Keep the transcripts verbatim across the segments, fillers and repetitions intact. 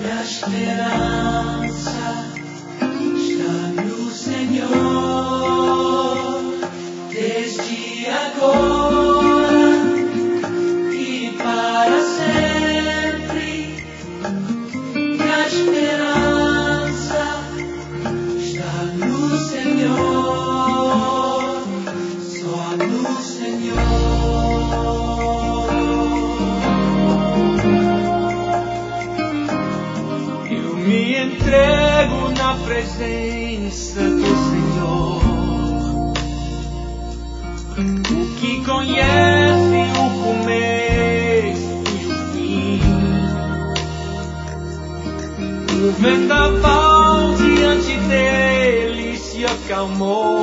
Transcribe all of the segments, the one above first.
Minha esperança está no Senhor, desde agora e para sempre. Minha esperança está no Senhor, só no Senhor. Eu me entrego na presença do Senhor, o que conhece o começo e o fim. O vendaval diante dele se acalmou.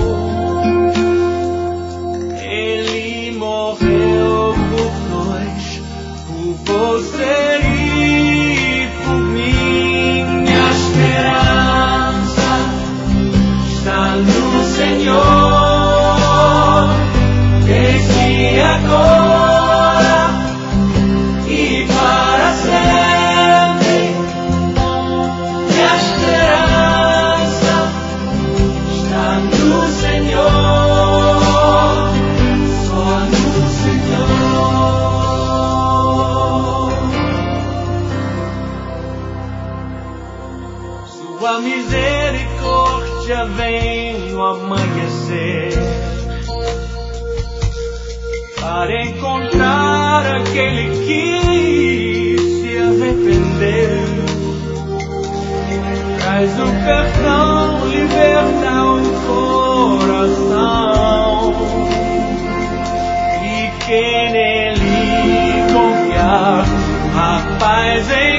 Ele morreu por nós, por você e por mim. Minha esperança está no Senhor, desde agora e para sempre. Minha esperança está no Senhor, só no Senhor. Sua misericórdia vem no amanhecer para encontrar aquele que se arrependeu. Traz o perdão, liberta o coração, e quem nele confiar, a paz em